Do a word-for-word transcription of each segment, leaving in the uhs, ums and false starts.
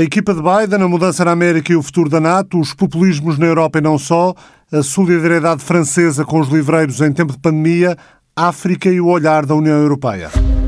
A equipa de Biden, a mudança na América e o futuro da NATO, os populismos na Europa e não só, a solidariedade francesa com os livreiros em tempo de pandemia, África e o olhar da União Europeia.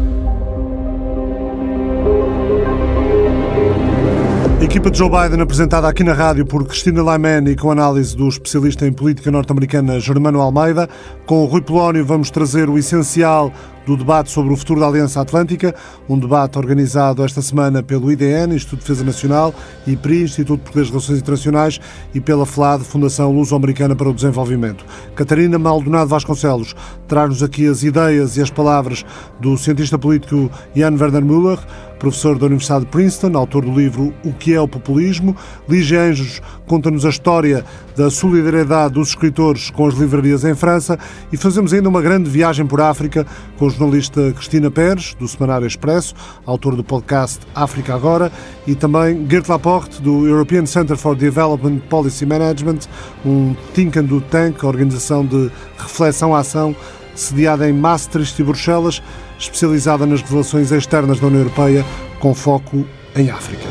A equipa de Joe Biden, apresentada aqui na rádio por Cristina Laimene e com análise do especialista em política norte-americana Germano Almeida. Com o Rui Polónio vamos trazer o essencial do debate sobre o futuro da Aliança Atlântica, um debate organizado esta semana pelo I D N, Instituto de Defesa Nacional, I P R I, Instituto Português de Relações Internacionais, e pela FLAD, Fundação Luso-Americana para o Desenvolvimento. Catarina Maldonado Vasconcelos traz-nos aqui as ideias e as palavras do cientista político Jan Werner Müller, professor da Universidade de Princeton, autor do livro O que é o Populismo. Lígia Anjos conta-nos a história da solidariedade dos escritores com as livrarias em França, e fazemos ainda uma grande viagem por África com a jornalista Cristina Pérez, do Semanário Expresso, autor do podcast África Agora, e também Geert Laporte, do European Center for Development Policy Management, um think and do tank, organização de reflexão-ação sediada em Maastricht e Bruxelas, especializada nas relações externas da União Europeia, com foco em África.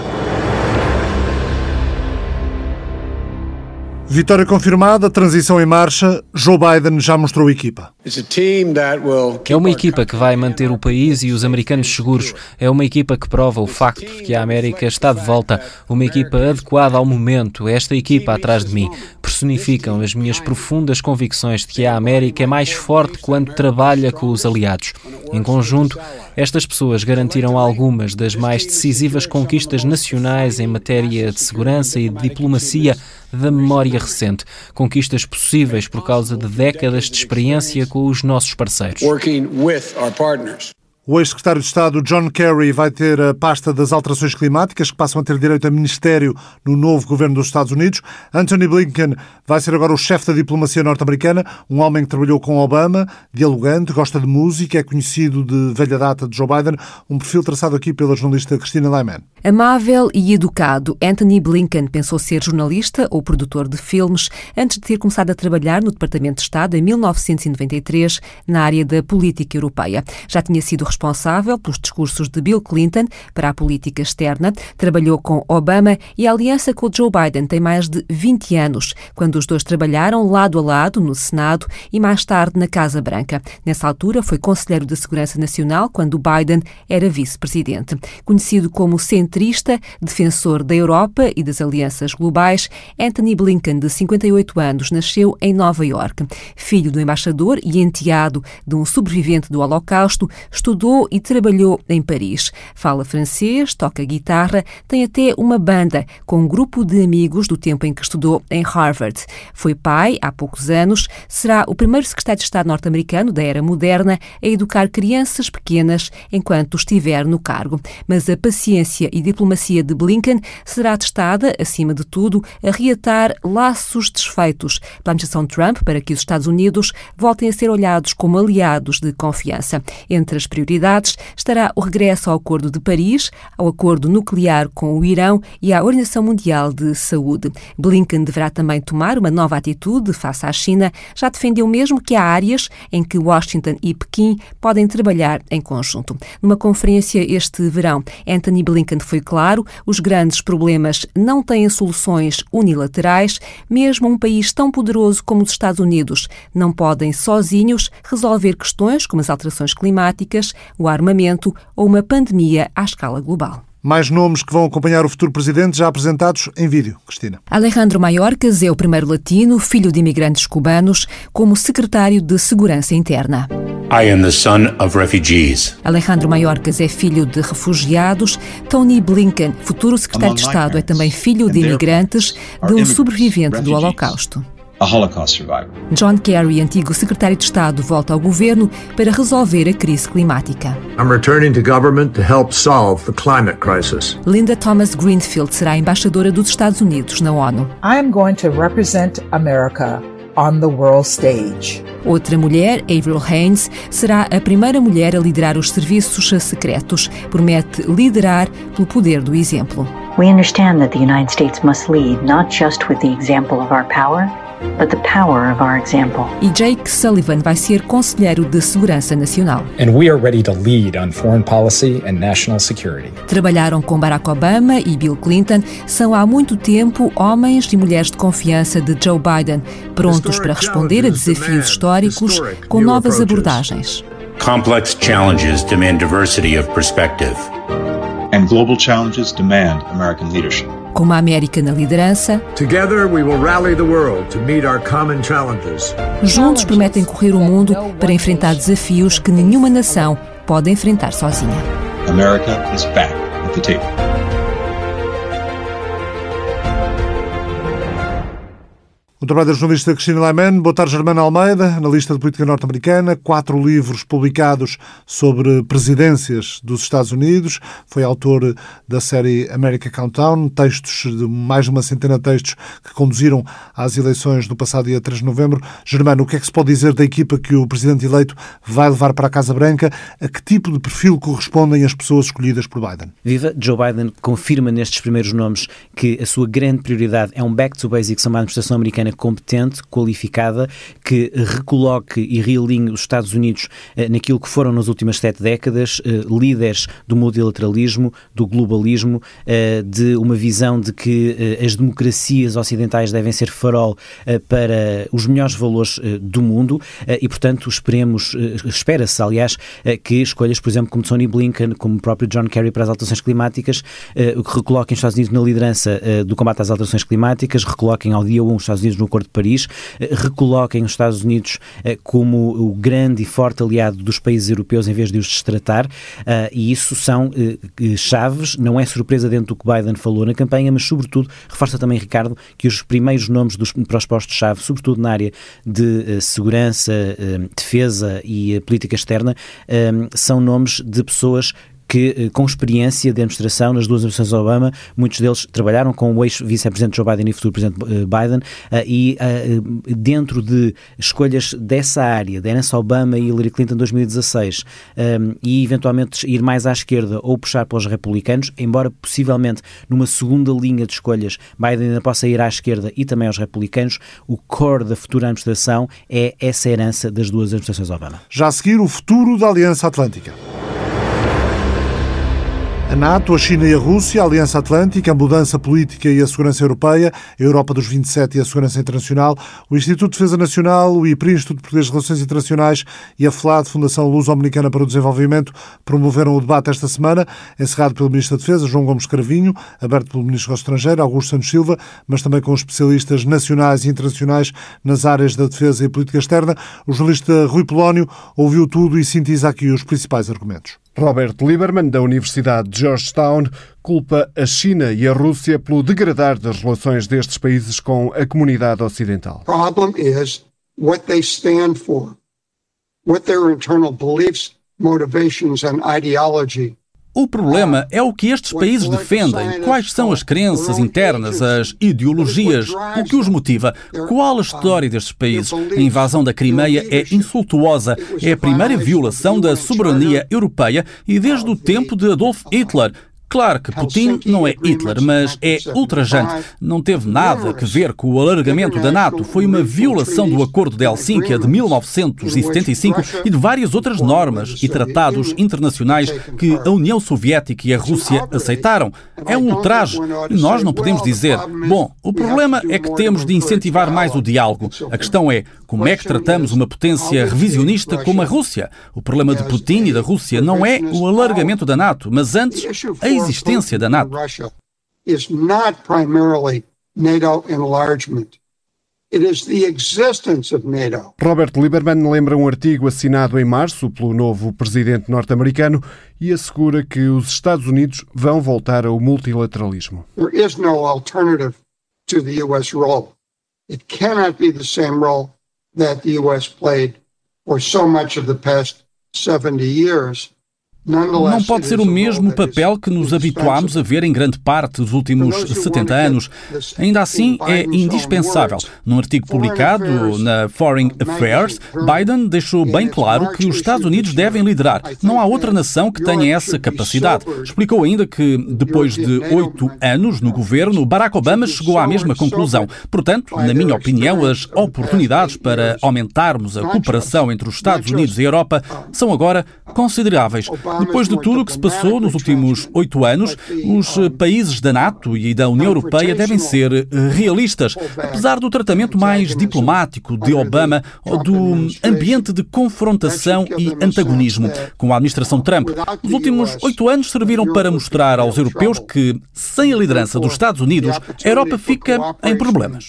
Vitória confirmada, transição em marcha, Joe Biden já mostrou equipa. É uma equipa que vai manter o país e os americanos seguros. É uma equipa que prova o facto de que a América está de volta. Uma equipa adequada ao momento. Esta equipa atrás de mim personificam as minhas profundas convicções de que a América é mais forte quando trabalha com os aliados. Em conjunto, estas pessoas garantiram algumas das mais decisivas conquistas nacionais em matéria de segurança e de diplomacia da memória recente. Conquistas possíveis por causa de décadas de experiência com os nossos parceiros. O ex-secretário de Estado John Kerry vai ter a pasta das alterações climáticas, que passam a ter direito a ministério no novo governo dos Estados Unidos. Antony Blinken vai ser agora o chefe da diplomacia norte-americana, um homem que trabalhou com Obama, dialogante, gosta de música, é conhecido de velha data de Joe Biden, um perfil traçado aqui pela jornalista Cristina Laimene. Amável e educado, Antony Blinken pensou ser jornalista ou produtor de filmes antes de ter começado a trabalhar no Departamento de Estado em mil novecentos e noventa e três, na área da política europeia. Já tinha sido responsável pelos discursos de Bill Clinton para a política externa, trabalhou com Obama e a aliança com Joe Biden tem mais de vinte anos, quando os dois trabalharam lado a lado no Senado e mais tarde na Casa Branca. Nessa altura foi conselheiro de Segurança Nacional quando Biden era vice-presidente. Conhecido como centrista, defensor da Europa e das alianças globais, Antony Blinken, de cinquenta e oito anos, nasceu em Nova Iorque. Filho do embaixador e enteado de um sobrevivente do Holocausto, estudou e trabalhou em Paris. Fala francês, toca guitarra, tem até uma banda com um grupo de amigos do tempo em que estudou em Harvard. Foi pai há poucos anos, será o primeiro secretário de Estado norte-americano da era moderna a educar crianças pequenas enquanto estiver no cargo. Mas a paciência e diplomacia de Blinken será testada, acima de tudo, a reatar laços desfeitos pela administração Trump para que os Estados Unidos voltem a ser olhados como aliados de confiança. Entre as prioridades estará o regresso ao Acordo de Paris, ao acordo nuclear com o Irão e à Organização Mundial de Saúde. Blinken deverá também tomar uma nova atitude face à China. Já defendeu mesmo que há áreas em que Washington e Pequim podem trabalhar em conjunto. Numa conferência este verão, Antony Blinken foi claro, os grandes problemas não têm soluções unilaterais. Mesmo um país tão poderoso como os Estados Unidos não podem sozinhos resolver questões como as alterações climáticas, o armamento ou uma pandemia à escala global. Mais nomes que vão acompanhar o futuro presidente já apresentados em vídeo. Cristina. Alejandro Mayorkas é o primeiro latino, filho de imigrantes cubanos, como secretário de Segurança Interna. I am the son of refugees. Alejandro Mayorkas é filho de refugiados. Tony Blinken, futuro secretário de Estado, é também filho de imigrantes, de um sobrevivente do Holocausto. A Holocaust survivor. John Kerry, antigo secretário de Estado, volta ao governo para resolver a crise climática. I'm returning to government to help solve the climate crisis. Linda Thomas Greenfield será embaixadora dos Estados Unidos na ONU. I am going to represent America on the world stage. Outra mulher, Avril Haines, será a primeira mulher a liderar os serviços secretos. Promete liderar pelo poder do exemplo. We understand that the United States must lead not just with the example of our power, but the power of our example. E Jake Sullivan vai ser conselheiro de Segurança Nacional. And we are ready to lead on foreign policy and national security. Trabalharam com Barack Obama e Bill Clinton, são há muito tempo homens e mulheres de confiança de Joe Biden, prontos para responder a desafios históricos com novas abordagens. Complex challenges demand diversity of perspective. And global challenges demand American leadership. Com uma América na liderança, Together we will rally the world to meet our common challenges. Juntos prometem correr o mundo para enfrentar desafios que nenhuma nação pode enfrentar sozinha. America is back at the table. O trabalho da jornalista Cristina Laiman. Boa tarde, Germano Almeida, analista de política norte-americana, quatro livros publicados sobre presidências dos Estados Unidos. Foi autor da série America Countdown, textos de mais de uma centena de textos que conduziram às eleições do passado dia três de novembro. Germano, o que é que se pode dizer da equipa que o presidente eleito vai levar para a Casa Branca? A que tipo de perfil correspondem as pessoas escolhidas por Biden? Viva, Joe Biden confirma nestes primeiros nomes que a sua grande prioridade é um back to basics, uma administração americana competente, qualificada, que recoloque e realinhe os Estados Unidos eh, naquilo que foram nas últimas sete décadas, eh, líderes do multilateralismo, do globalismo, eh, de uma visão de que eh, as democracias ocidentais devem ser farol eh, para os melhores valores eh, do mundo eh, e, portanto, esperemos, eh, espera-se, aliás, eh, que escolhas, por exemplo, como Tony Blinken, como o próprio John Kerry para as alterações climáticas, eh, que recoloquem os Estados Unidos na liderança eh, do combate às alterações climáticas, recoloquem ao dia um os Estados Unidos no Acordo de Paris, recoloquem os Estados Unidos como o grande e forte aliado dos países europeus em vez de os destratar, e isso são chaves, não é surpresa dentro do que Biden falou na campanha, mas sobretudo, reforça também Ricardo, que os primeiros nomes dos, para os postos-chave, sobretudo na área de segurança, defesa e política externa, são nomes de pessoas que, com experiência de administração nas duas administrações Obama, muitos deles trabalharam com o ex-vice-presidente Joe Biden e futuro presidente Biden, e dentro de escolhas dessa área, da herança Obama e Hillary Clinton em dois mil e dezasseis, e eventualmente ir mais à esquerda ou puxar para os republicanos, embora possivelmente numa segunda linha de escolhas Biden ainda possa ir à esquerda e também aos republicanos, o core da futura administração é essa herança das duas administrações Obama. Já a seguir, o futuro da Aliança Atlântica. A NATO, a China e a Rússia, a Aliança Atlântica, a mudança política e a segurança europeia, a Europa dos vinte e sete e a segurança internacional, o Instituto de Defesa Nacional, o I P R I, Instituto de Português de Relações Internacionais e a FLAD, Fundação Luso-Americana para o Desenvolvimento, promoveram o debate esta semana, encerrado pelo Ministro da Defesa, João Gomes Cravinho, aberto pelo Ministro do Estrangeiro, Augusto Santos Silva, mas também com especialistas nacionais e internacionais nas áreas da defesa e política externa. O jornalista Rui Polónio ouviu tudo e sintetiza aqui os principais argumentos. Robert Lieberman, da Universidade de Georgetown, culpa a China e a Rússia pelo degradar das relações destes países com a comunidade ocidental. The problem is what they stand for, what their internal beliefs, motivations and ideology. O problema é o que estes países defendem, quais são as crenças internas, as ideologias, o que os motiva, qual a história destes países. A invasão da Crimeia é insultuosa, é a primeira violação da soberania europeia e desde o tempo de Adolf Hitler. Claro que Putin não é Hitler, mas é ultrajante. Não teve nada a ver com o alargamento da NATO. Foi uma violação do Acordo de Helsínquia de mil novecentos e setenta e cinco e de várias outras normas e tratados internacionais que a União Soviética e a Rússia aceitaram. É um ultraje e nós não podemos dizer, bom, o problema é que temos de incentivar mais o diálogo. A questão é, como é que tratamos uma potência revisionista como a Rússia? O problema de Putin e da Rússia não é o alargamento da NATO, mas antes a existência da NATO. Is not primarily NATO enlargement. It is the existence of NATO. Robert Lieberman lembra um artigo assinado em março pelo novo presidente norte-americano e assegura que os Estados Unidos vão voltar ao multilateralismo. There is no alternative to the U S role. It cannot be the same role that the U S played for so much of the past seventy years. Não pode ser o mesmo papel que nos habituámos a ver em grande parte dos últimos setenta anos. Ainda assim, é indispensável. Num artigo publicado na Foreign Affairs, Biden deixou bem claro que os Estados Unidos devem liderar. Não há outra nação que tenha essa capacidade. Explicou ainda que, depois de oito anos no governo, Barack Obama chegou à mesma conclusão. Portanto, na minha opinião, as oportunidades para aumentarmos a cooperação entre os Estados Unidos e a Europa são agora consideráveis. Depois de tudo o que se passou nos últimos oito anos, os países da NATO e da União Europeia devem ser realistas. Apesar do tratamento mais diplomático de Obama ou do ambiente de confrontação e antagonismo com a administração Trump, os últimos oito anos serviram para mostrar aos europeus que, sem a liderança dos Estados Unidos, a Europa fica em problemas.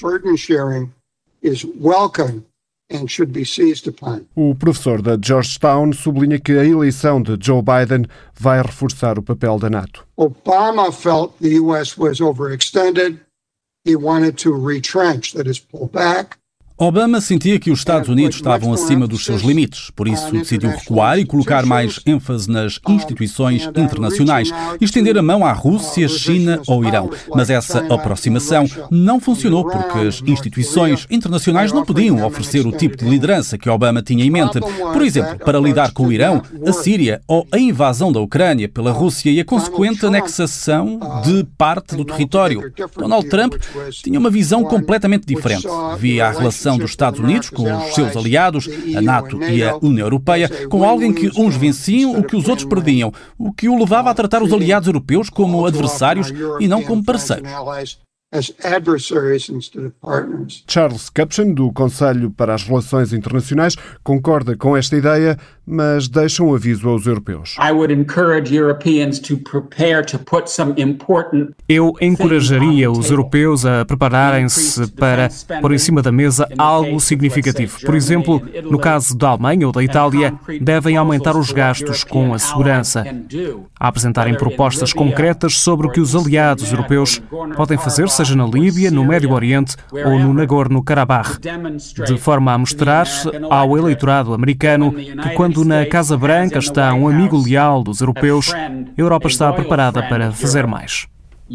O professor da Georgetown sublinha que a eleição de Joe Biden vai reforçar o papel da NATO. Obama felt the U S was overextended. He wanted to retrench, that is, pull back. Obama sentia que os Estados Unidos estavam acima dos seus limites, por isso decidiu recuar e colocar mais ênfase nas instituições internacionais e estender a mão à Rússia, China ou Irão. Mas essa aproximação não funcionou porque as instituições internacionais não podiam oferecer o tipo de liderança que Obama tinha em mente. Por exemplo, para lidar com o Irão, a Síria ou a invasão da Ucrânia pela Rússia e a consequente anexação de parte do território. Donald Trump tinha uma visão completamente diferente. Via a relação dos Estados Unidos com os seus aliados, a NATO e a União Europeia, com algo em que uns venciam o que os outros perdiam, o que o levava a tratar os aliados europeus como adversários e não como parceiros. Charles Kupchan, do Conselho para as Relações Internacionais, concorda com esta ideia, mas deixa um aviso aos europeus. Eu encorajaria os europeus a prepararem-se para pôr em cima da mesa algo significativo. Por exemplo, no caso da Alemanha ou da Itália, devem aumentar os gastos com a segurança, a apresentarem propostas concretas sobre o que os aliados europeus podem fazer, seja na Líbia, no Médio Oriente ou no Nagorno-Karabakh, de forma a mostrar ao eleitorado americano que quando na Casa Branca está um amigo leal dos europeus, a Europa está preparada para fazer mais.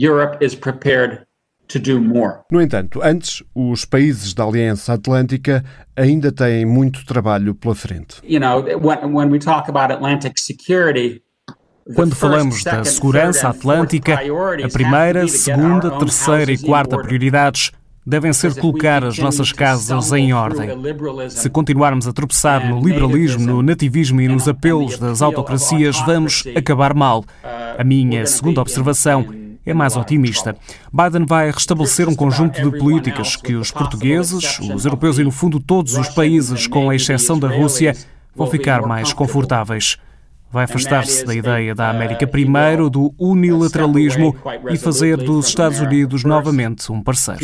No entanto, antes, os países da Aliança Atlântica ainda têm muito trabalho pela frente. Quando falamos da segurança atlântica, a primeira, segunda, terceira e quarta prioridades devem ser colocar as nossas casas em ordem. Se continuarmos a tropeçar no liberalismo, no nativismo e nos apelos das autocracias, vamos acabar mal. A minha segunda observação é mais otimista. Biden vai restabelecer um conjunto de políticas que os portugueses, os europeus e, no fundo, todos os países, com a exceção da Rússia, vão ficar mais confortáveis. Vai afastar-se da ideia da América primeiro, do unilateralismo e fazer dos Estados Unidos novamente um parceiro.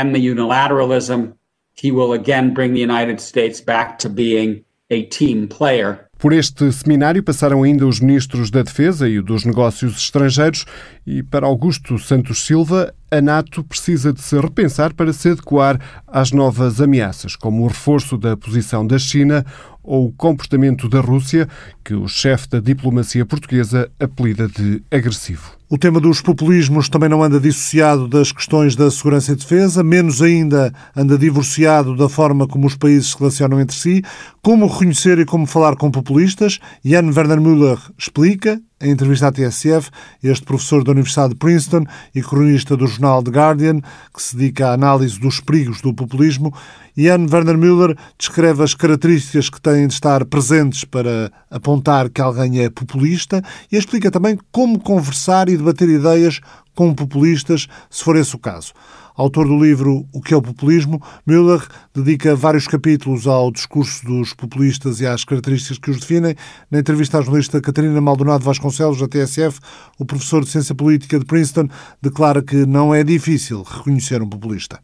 Por este seminário passaram ainda os ministros da Defesa e dos Negócios Estrangeiros e, para Augusto Santos Silva, a NATO precisa de se repensar para se adequar às novas ameaças, como o reforço da posição da China ou o comportamento da Rússia, que o chefe da diplomacia portuguesa apelida de agressivo. O tema dos populismos também não anda dissociado das questões da segurança e defesa, menos ainda anda divorciado da forma como os países se relacionam entre si. Como reconhecer e como falar com populistas? Jan Werner Müller explica, em entrevista à T S F, este professor da Universidade de Princeton e cronista do jornal The Guardian, que se dedica à análise dos perigos do populismo. Jan Werner Müller descreve as características que têm de estar presentes para apontar que alguém é populista e explica também como conversar e debater ideias com populistas, se for esse o caso. Autor do livro O que é o populismo, Müller dedica vários capítulos ao discurso dos populistas e às características que os definem. Na entrevista à jornalista Catarina Maldonado Vasconcelos, da T S F, o professor de Ciência Política de Princeton declara que não é difícil reconhecer um populista.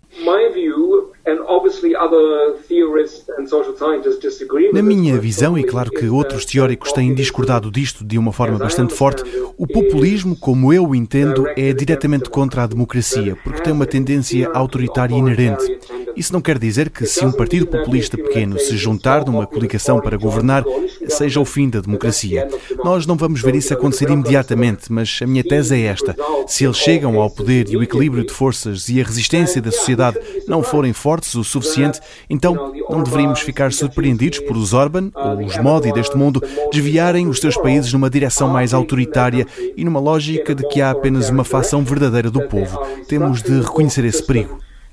Na minha visão, e claro que outros teóricos têm discordado disto de uma forma bastante forte, o populismo, como eu o entendo, é diretamente contra a democracia, porque tem uma tendência autoritária inerente. Isso não quer dizer que se um partido populista pequeno se juntar numa coligação para governar, seja o fim da democracia. Nós não vamos ver isso acontecer imediatamente, mas a minha tese é esta. Se eles chegam ao poder e o equilíbrio de forças e a resistência da sociedade não forem fortes o suficiente, então não deveríamos ficar surpreendidos por os Orbán ou os Modi deste mundo desviarem os seus países numa direção mais autoritária e numa lógica de que há apenas uma facção verdadeira do povo. Temos de reconhecer esse perigo.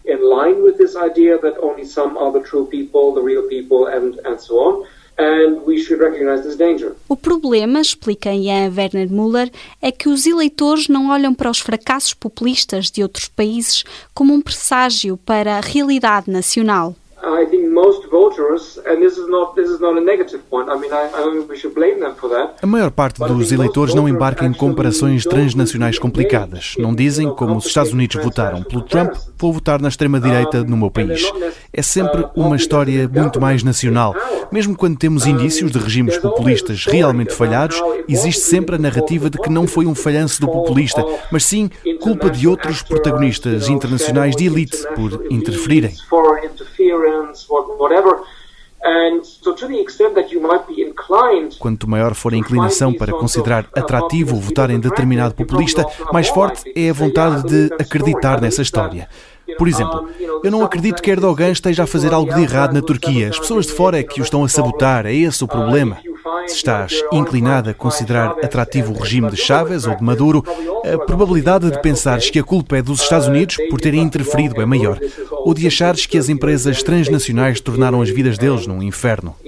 O problema, explica Jan Werner Müller, é que os eleitores não olham para os fracassos populistas de outros países como um presságio para a realidade nacional. I think most voters, and this is not this is not a negative point. I mean, I, I don't think we should blame them for that. A maior parte dos eleitores não embarca em comparações transnacionais complicadas. Não dizem, como os Estados Unidos votaram pelo Trump, vou votar na extrema-direita no meu país. É sempre uma história muito mais nacional. Mesmo quando temos indícios de regimes populistas realmente falhados, existe sempre a narrativa de que não foi um falhanço do populista, mas sim culpa de outros protagonistas internacionais de elite por interferirem. Quanto maior for a inclinação para considerar atrativo votar em determinado populista, mais forte é a vontade de acreditar nessa história. Por exemplo, eu não acredito que Erdogan esteja a fazer algo de errado na Turquia. As pessoas de fora é que o estão a sabotar, é esse o problema. Se estás inclinado a considerar atrativo o regime de Chávez ou de Maduro, a probabilidade de pensares que a culpa é dos Estados Unidos por terem interferido é maior, ou de achares que as empresas transnacionais tornaram as vidas deles num inferno.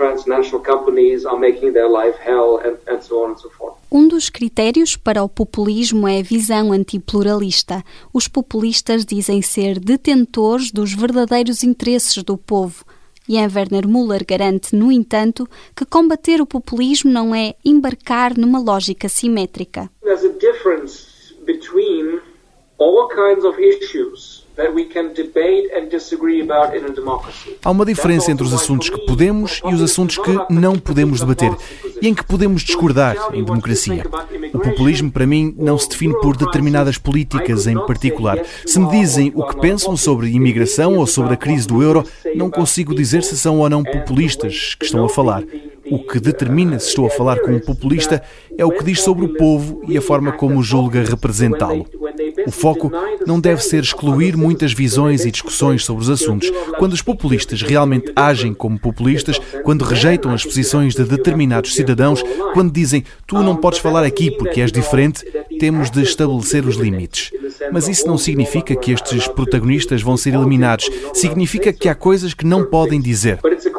Um dos critérios para o populismo é a visão antipluralista. Os populistas dizem ser detentores dos verdadeiros interesses do povo. Jan Werner Müller garante, no entanto, que combater o populismo não é embarcar numa lógica simétrica. There's a difference between all kinds of issues that we can debate and disagree about in a democracy. Há uma diferença entre os assuntos que podemos e os assuntos que não podemos debater e em que podemos discordar em democracia. O populismo, para mim, não se define por determinadas políticas em particular. Se me dizem o que pensam sobre imigração ou sobre a crise do euro, não consigo dizer se são ou não populistas que estão a falar. O que determina se estou a falar com um populista é o que diz sobre o povo e a forma como julga representá-lo. O foco não deve ser excluir muitas visões e discussões sobre os assuntos. Quando os populistas realmente agem como populistas, quando rejeitam as posições de determinados cidadãos, quando dizem tu não podes falar aqui porque és diferente, temos de estabelecer os limites. Mas isso não significa que estes protagonistas vão ser eliminados. Significa que há coisas que não podem dizer.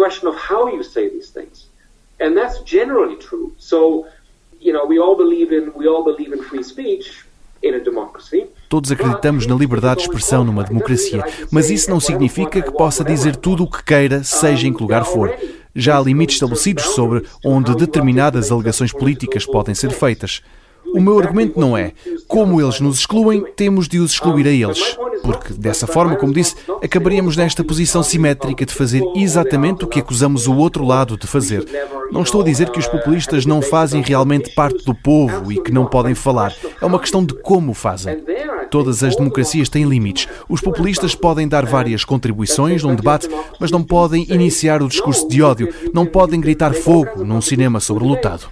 And that's generally true. So, you know, we all believe in we all believe in free speech in a democracy. Todos acreditamos na liberdade de expressão numa democracia, mas isso não significa que possa dizer tudo o que queira, seja em que lugar for. Já há limites estabelecidos sobre onde determinadas alegações políticas podem ser feitas. O meu argumento não é, como eles nos excluem, temos de os excluir a eles. Porque, dessa forma, como disse, acabaríamos nesta posição simétrica de fazer exatamente o que acusamos o outro lado de fazer. Não estou a dizer que os populistas não fazem realmente parte do povo e que não podem falar. É uma questão de como fazem. Todas as democracias têm limites. Os populistas podem dar várias contribuições num debate, mas não podem iniciar o discurso de ódio, não podem gritar fogo num cinema sobrelotado.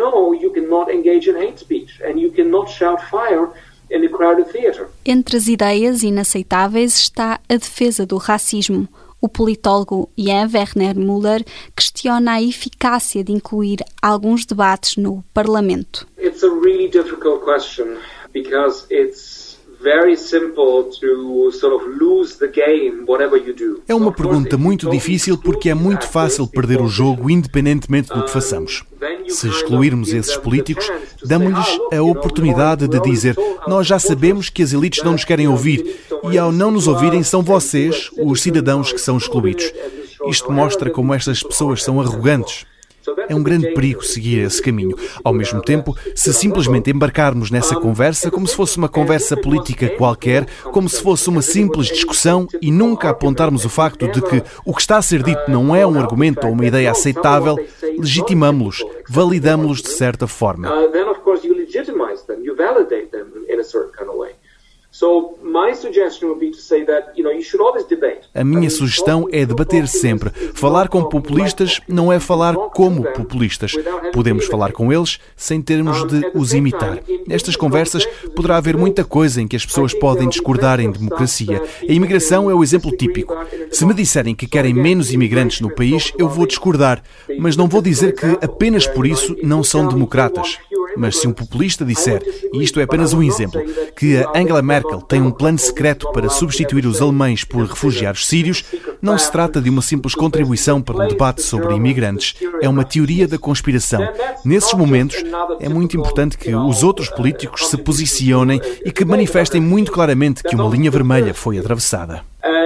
Entre as ideias inaceitáveis está a defesa do racismo. O politólogo Jan Werner Müller questiona a eficácia de incluir alguns debates no Parlamento. It's a really difficult question because it's very simple to sort of lose the game whatever you do. É uma pergunta muito difícil porque é muito fácil perder o jogo independentemente do que façamos. Se excluirmos esses políticos, damos-lhes a oportunidade de dizer nós já sabemos que as elites não nos querem ouvir e ao não nos ouvirem são vocês, os cidadãos, que são excluídos. Isto mostra como estas pessoas são arrogantes. É um grande perigo seguir esse caminho. Ao mesmo tempo, se simplesmente embarcarmos nessa conversa como se fosse uma conversa política qualquer, como se fosse uma simples discussão e nunca apontarmos o facto de que o que está a ser dito não é um argumento ou uma ideia aceitável, legitimamos-los, validamos-los de certa forma. A minha sugestão é debater sempre. Falar com populistas não é falar como populistas. Podemos falar com eles sem termos de os imitar. Nestas conversas poderá haver muita coisa em que as pessoas podem discordar em democracia. A imigração é o exemplo típico. Se me disserem que querem menos imigrantes no país, eu vou discordar. Mas não vou dizer que apenas por isso não são democratas. Mas se um populista disser, e isto é apenas um exemplo, que a Angela Merkel tem um plano secreto para substituir os alemães por refugiados sírios, não se trata de uma simples contribuição para um debate sobre imigrantes. É uma teoria da conspiração. Nesses momentos, é muito importante que os outros políticos se posicionem e que manifestem muito claramente que uma linha vermelha foi atravessada.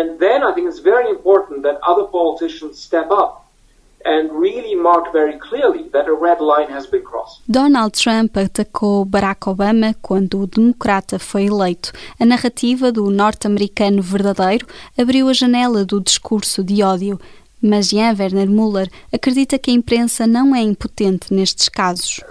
Donald Trump atacou Barack Obama quando o democrata foi eleito. A narrativa do norte-americano verdadeiro abriu a janela do discurso de ódio. Mas Jan Werner Müller acredita que a imprensa não é impotente nestes casos.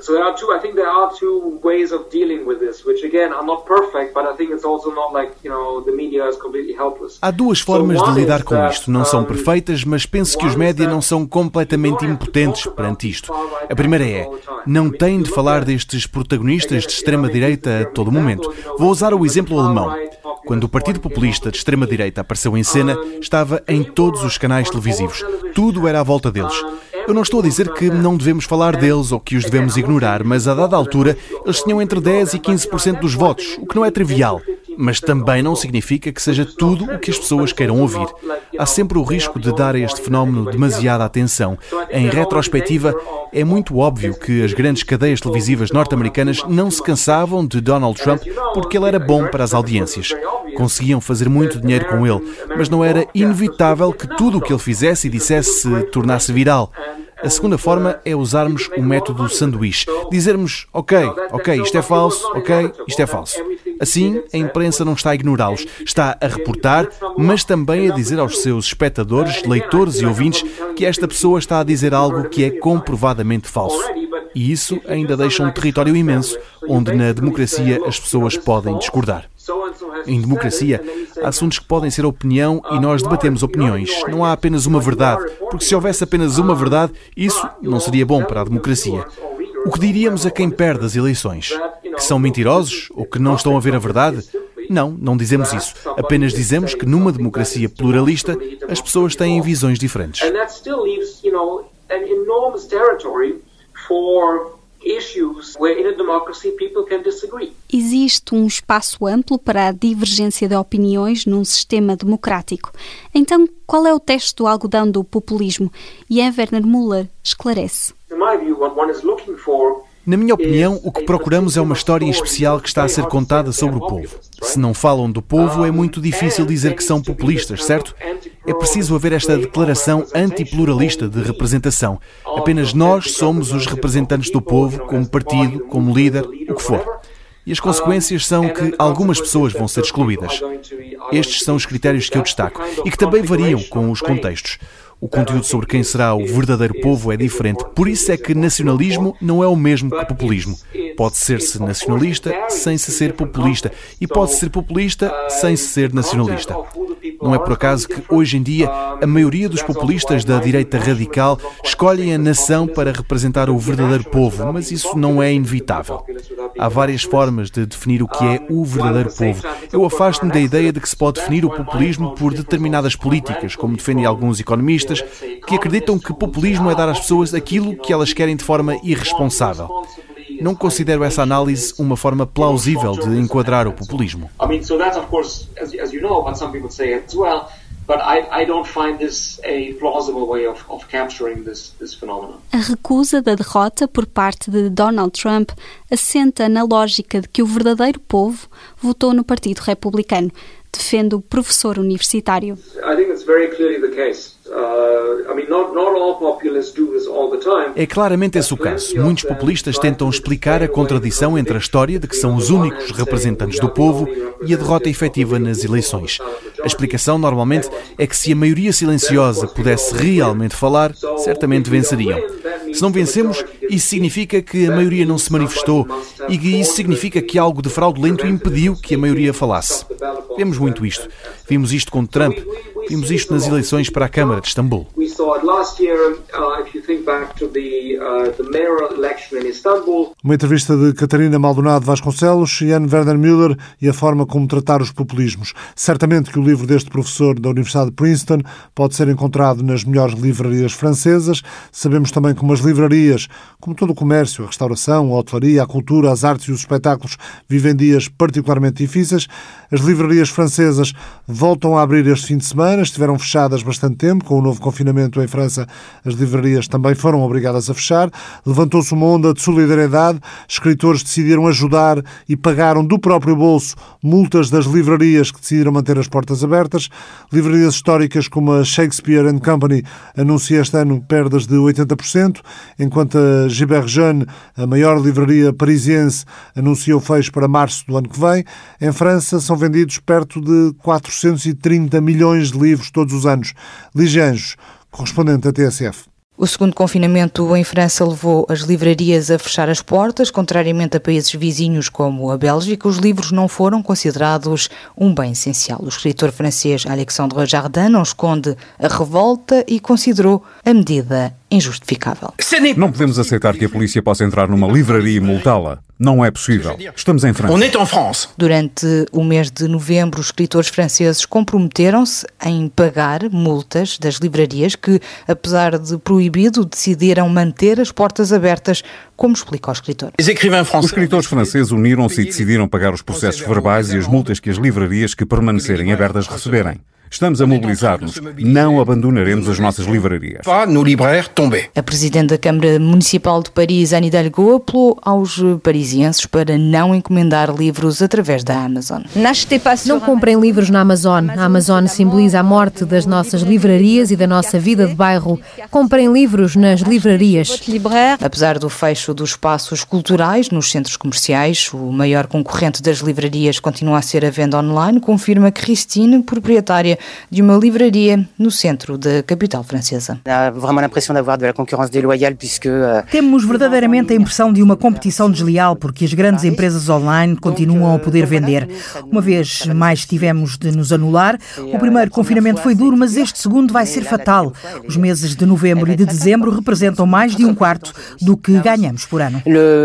Há duas formas de lidar com isto. Não são perfeitas, mas penso que os média não são completamente impotentes perante isto. A primeira é, não têm de falar destes protagonistas de extrema-direita a todo momento. Vou usar o exemplo alemão. Quando o Partido Populista de extrema-direita apareceu em cena, estava em todos os canais televisivos. Tudo era à volta deles. Eu não estou a dizer que não devemos falar deles ou que os devemos ignorar, mas a dada altura eles tinham entre dez e quinze por cento dos votos, o que não é trivial. Mas também não significa que seja tudo o que as pessoas queiram ouvir. Há sempre o risco de dar a este fenómeno demasiada atenção. Em retrospectiva, é muito óbvio que as grandes cadeias televisivas norte-americanas não se cansavam de Donald Trump porque ele era bom para as audiências. Conseguiam fazer muito dinheiro com ele, mas não era inevitável que tudo o que ele fizesse e dissesse se tornasse viral. A segunda forma é usarmos o método sanduíche. Dizermos, ok, ok, isto é falso, ok, isto é falso. Assim, a imprensa não está a ignorá-los, está a reportar, mas também a dizer aos seus espectadores, leitores e ouvintes que esta pessoa está a dizer algo que é comprovadamente falso. E isso ainda deixa um território imenso, onde na democracia as pessoas podem discordar. Em democracia, há assuntos que podem ser opinião e nós debatemos opiniões. Não há apenas uma verdade, porque se houvesse apenas uma verdade, isso não seria bom para a democracia. O que diríamos a quem perde as eleições? Que são mentirosos ou que não estão a ver a verdade? Não, não dizemos isso. Apenas dizemos que numa democracia pluralista as pessoas têm visões diferentes. Existe um espaço amplo para a divergência de opiniões num sistema democrático. Então, qual é o teste do algodão do populismo? Jan Werner Müller esclarece. Na minha opinião, o que procuramos é uma história em especial que está a ser contada sobre o povo. Se não falam do povo, é muito difícil dizer que são populistas, certo? É preciso haver esta declaração antipluralista de representação. Apenas nós somos os representantes do povo, como partido, como líder, o que for. E as consequências são que algumas pessoas vão ser excluídas. Estes são os critérios que eu destaco e que também variam com os contextos. O conteúdo sobre quem será o verdadeiro povo é diferente. Por isso é que nacionalismo não é o mesmo que populismo. Pode ser-se nacionalista sem se ser populista e pode ser populista sem se ser nacionalista. Não é por acaso que, hoje em dia, a maioria dos populistas da direita radical escolhem a nação para representar o verdadeiro povo, mas isso não é inevitável. Há várias formas de definir o que é o verdadeiro povo. Eu afasto-me da ideia de que se pode definir o populismo por determinadas políticas, como defendem alguns economistas, que acreditam que populismo é dar às pessoas aquilo que elas querem de forma irresponsável. Não considero essa análise uma forma plausível de enquadrar o populismo. A recusa da derrota por parte de Donald Trump assenta na lógica de que o verdadeiro povo votou no Partido Republicano, defende o professor universitário. É claramente esse o caso. Muitos populistas tentam explicar a contradição entre a história de que são os únicos representantes do povo e a derrota efetiva nas eleições. A explicação, normalmente, é que se a maioria silenciosa pudesse realmente falar, certamente venceriam. Se não vencemos, isso significa que a maioria não se manifestou e que isso significa que algo de fraudulento impediu que a maioria falasse. Vemos muito isto. Vimos isto com Trump. Vimos isto nas eleições para a Câmara de Istambul. Uma entrevista de Catarina Maldonado Vasconcelos e Anne Werner Müller e a forma como tratar os populismos. Certamente que o livro deste professor da Universidade de Princeton pode ser encontrado nas melhores livrarias francesas. Sabemos também como as livrarias, como todo o comércio, a restauração, a hotelaria, a cultura, as artes e os espetáculos, vivem dias particularmente difíceis. As livrarias francesas voltam a abrir este fim de semana. Estiveram fechadas bastante tempo. Com o novo confinamento em França, as livrarias também foram obrigadas a fechar. Levantou-se uma onda de solidariedade. Escritores decidiram ajudar e pagaram do próprio bolso multas das livrarias que decidiram manter as portas abertas. Livrarias históricas como a Shakespeare and Company anuncia este ano perdas de oitenta por cento, enquanto a Gilbert Jeune, a maior livraria parisiense, anuncia o fecho para março do ano que vem. Em França são vendidos perto de quatrocentos e trinta milhões de livros todos os anos. Lijanjos, correspondente da T S F. O segundo confinamento em França levou as livrarias a fechar as portas. Contrariamente a países vizinhos como a Bélgica, os livros não foram considerados um bem essencial. O escritor francês Alexandre Jardin não esconde a revolta e considerou a medida injustificável. Não podemos aceitar que a polícia possa entrar numa livraria e multá-la. Não é possível. Estamos em França. Durante o mês de novembro, os escritores franceses comprometeram-se em pagar multas das livrarias que, apesar de proibido, decidiram manter as portas abertas, como explica o escritor. Os escritores franceses uniram-se e decidiram pagar os processos verbais e as multas que as livrarias que permanecerem abertas receberem. Estamos a mobilizar-nos. Não abandonaremos as nossas livrarias. A Presidente da Câmara Municipal de Paris, Anne Hidalgo, apelou aos parisienses para não encomendar livros através da Amazon. Não comprem livros na Amazon. A Amazon simboliza a morte das nossas livrarias e da nossa vida de bairro. Comprem livros nas livrarias. Apesar do fecho dos espaços culturais nos centros comerciais, o maior concorrente das livrarias continua a ser a venda online, confirma Christine, proprietária de uma livraria no centro da capital francesa. Temos verdadeiramente a impressão de uma competição desleal, porque as grandes empresas online continuam a poder vender. Uma vez mais tivemos de nos anular. O primeiro confinamento foi duro, mas este segundo vai ser fatal. Os meses de novembro e de dezembro representam mais de um quarto do que ganhamos por ano.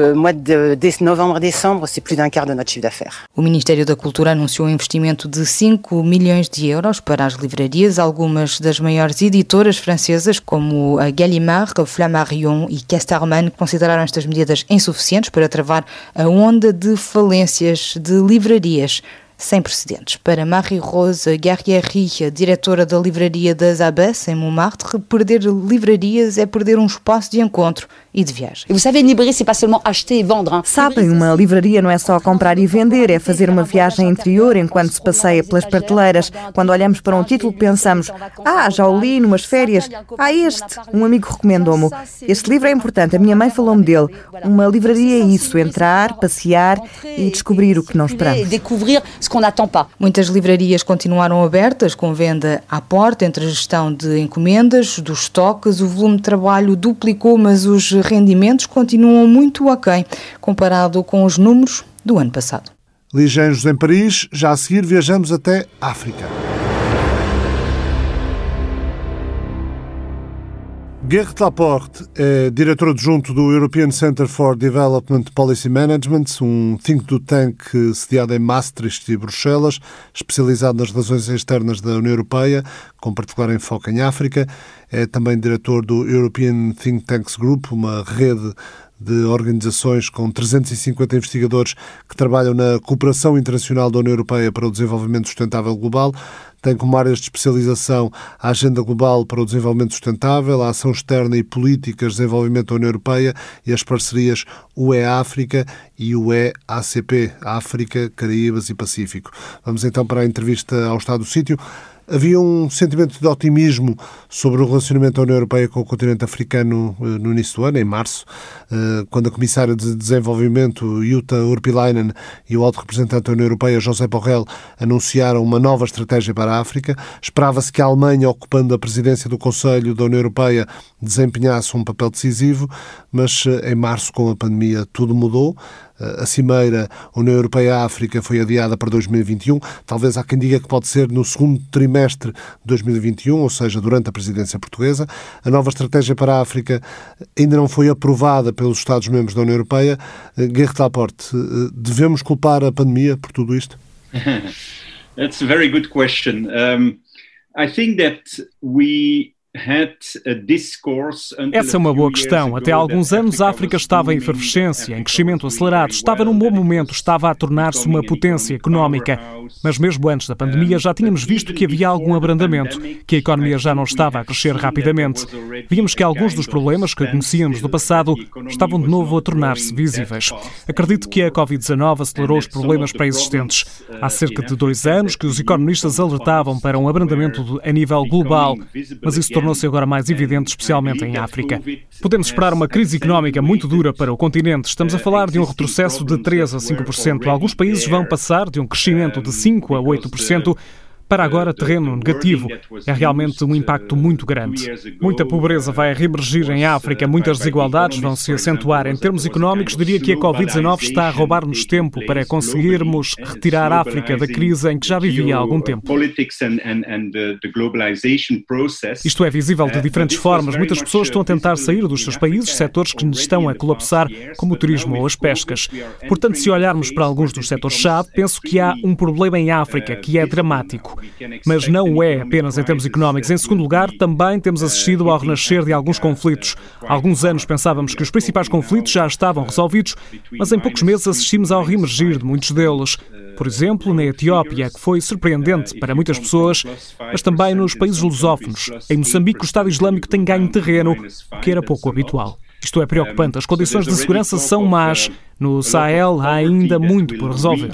O Ministério da Cultura anunciou um investimento de cinco milhões de euros para as livrarias. Algumas das maiores editoras francesas, como a Gallimard, Flammarion e Casterman, consideraram estas medidas insuficientes para travar a onda de falências de livrarias sem precedentes. Para Marie-Rose Guerrieri, diretora da livraria das Abbesses, em Montmartre, perder livrarias é perder um espaço de encontro e de viagem. Sabem, uma livraria não é só comprar e vender, é fazer uma viagem interior enquanto se passeia pelas prateleiras. Quando olhamos para um título, pensamos: ah, já o li numas férias. Ah, este, um amigo recomendou-me. Este livro é importante, a minha mãe falou-me dele. Uma livraria é isso, entrar, passear e descobrir o que não esperamos. Muitas livrarias continuaram abertas, com venda à porta. Entre a gestão de encomendas, dos estoques, o volume de trabalho duplicou, mas os rendimentos continuam muito aquém, comparado com os números do ano passado. Lijanjos em Paris. Já a seguir viajamos até África. Gerrit Laporte é diretor adjunto do European Centre for Development Policy Management, um think tank sediado em Maastricht e Bruxelas, especializado nas relações externas da União Europeia, com particular enfoque em África. É também diretor do European Think Tanks Group, uma rede de organizações com trezentos e cinquenta investigadores que trabalham na cooperação internacional da União Europeia para o desenvolvimento sustentável global. Tem como áreas de especialização a Agenda Global para o Desenvolvimento Sustentável, a Ação Externa e Políticas de Desenvolvimento da União Europeia e as parcerias U E-África e U E-A C P, África, Caraíbas e Pacífico. Vamos então para a entrevista ao Estado do Sítio. Havia um sentimento de otimismo sobre o relacionamento da União Europeia com o continente africano no início do ano, em março, quando a Comissária de Desenvolvimento, Jutta Urpilainen, e o Alto Representante da União Europeia, José Borrell, anunciaram uma nova estratégia para a África. Esperava-se que a Alemanha, ocupando a presidência do Conselho da União Europeia, desempenhasse um papel decisivo, mas em março, com a pandemia, tudo mudou. A Cimeira União Europeia-África foi adiada para dois mil e vinte e um. Talvez há quem diga que pode ser no segundo trimestre de dois mil e vinte e um, ou seja, durante a presidência portuguesa. A nova estratégia para a África ainda não foi aprovada pelos Estados-membros da União Europeia. Guerre Laporte, devemos culpar a pandemia por tudo isto? That's a very good question. Um, I think that we Essa é uma boa questão. Até há alguns anos a África estava em efervescência, em crescimento acelerado, estava num bom momento, estava a tornar-se uma potência económica. Mas mesmo antes da pandemia já tínhamos visto que havia algum abrandamento, que a economia já não estava a crescer rapidamente. Víamos que alguns dos problemas que conhecíamos do passado estavam de novo a tornar-se visíveis. Acredito que a covid dezanove acelerou os problemas pré-existentes. Há cerca de dois anos que os economistas alertavam para um abrandamento a nível global, mas isso tornou-se agora mais evidente, especialmente em África. Podemos esperar uma crise económica muito dura para o continente. Estamos a falar de um retrocesso de três a cinco por cento. Alguns países vão passar de um crescimento de cinco a oito por cento para agora terreno negativo. É realmente um impacto muito grande. Muita pobreza vai reemergir em África, muitas desigualdades vão se acentuar. Em termos económicos, diria que a covid dezanove está a roubar-nos tempo para conseguirmos retirar a África da crise em que já vivia há algum tempo. Isto é visível de diferentes formas. Muitas pessoas estão a tentar sair dos seus países, setores que estão a colapsar, como o turismo ou as pescas. Portanto, se olharmos para alguns dos setores-chave, penso que há um problema em África que é dramático. Mas não é apenas em termos económicos. Em segundo lugar, também temos assistido ao renascer de alguns conflitos. Há alguns anos pensávamos que os principais conflitos já estavam resolvidos, mas em poucos meses assistimos ao reemergir de muitos deles. Por exemplo, na Etiópia, que foi surpreendente para muitas pessoas, mas também nos países lusófonos. Em Moçambique, o Estado Islâmico tem ganho terreno, o que era pouco habitual. Isto é preocupante. As condições de segurança são más. No Sahel há ainda muito por resolver.